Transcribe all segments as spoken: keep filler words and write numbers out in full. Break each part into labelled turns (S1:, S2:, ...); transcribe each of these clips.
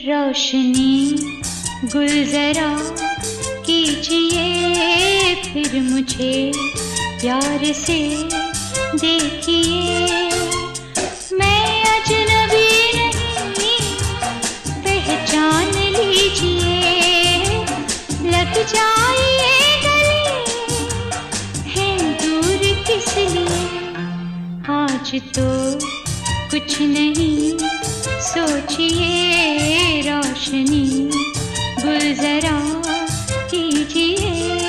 S1: रोशनी गुल जरा कीजिए, फिर मुझे प्यार से देखिए। मैं अजनबी नहीं, पहचान लीजिए। लग जाइए गले, हैं दूर किस लिए। आज तो कुछ नहीं सोचिए, रोशनी गुल जरा कीजिए।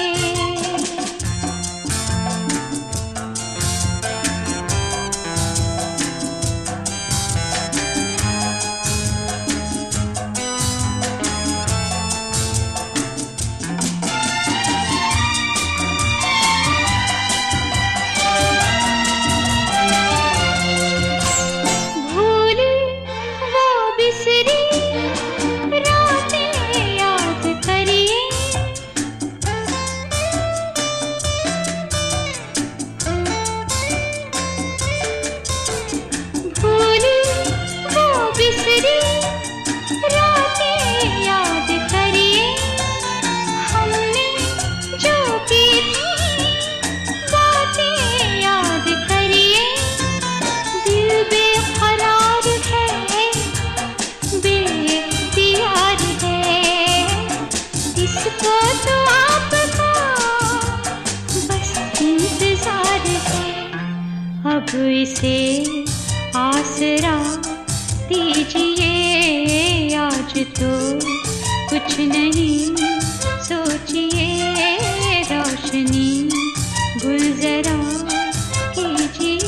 S1: अब इसे आसरा दीजिए, आज तो कुछ नहीं सोचिए, रोशनी गुल जरा कीजिए।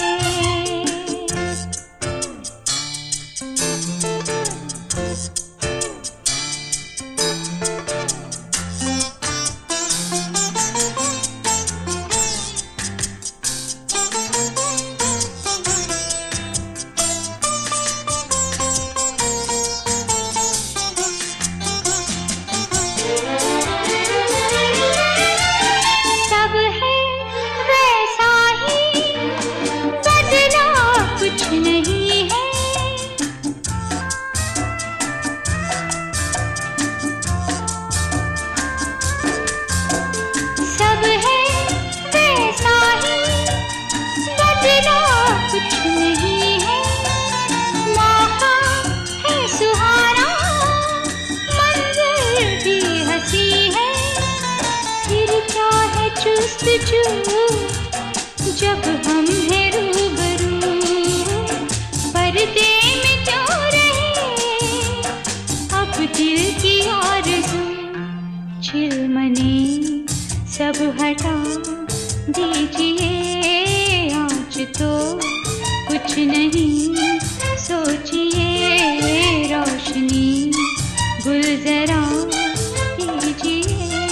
S1: जब हम हैं रूबरू, पर्दे में क्यों रहे अब दिल की आरज़ू। चिलमने सब हटा दीजिए, आज तो कुछ नहीं सोचिए, रोशनी गुल जरा कीजिए।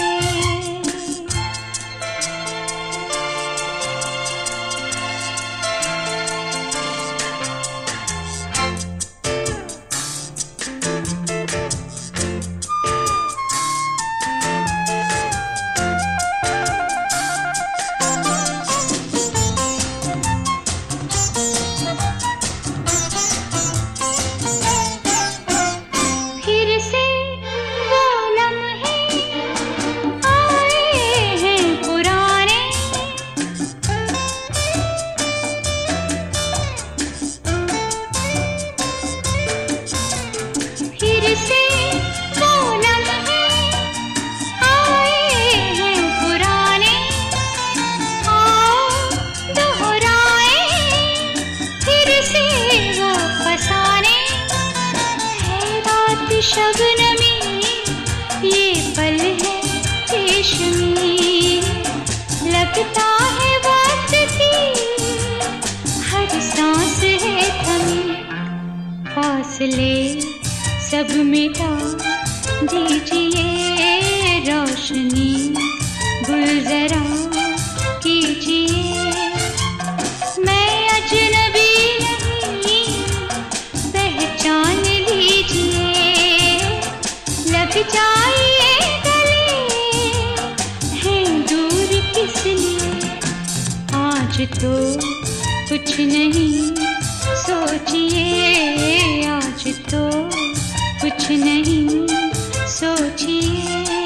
S1: शबनमी ये पल है रेशमी, लगता है वक्त की हर सांस है थमी। फासले सब मिटा दीजिए, रोशनी गुल जरा कीजिए। मैं अजनबी नहीं, पहचान लीजिए। लग जाइए गले, हैं दूर किस लिए। आज तो कुछ नहीं सोचिए, आज तो कुछ नहीं सोचिए।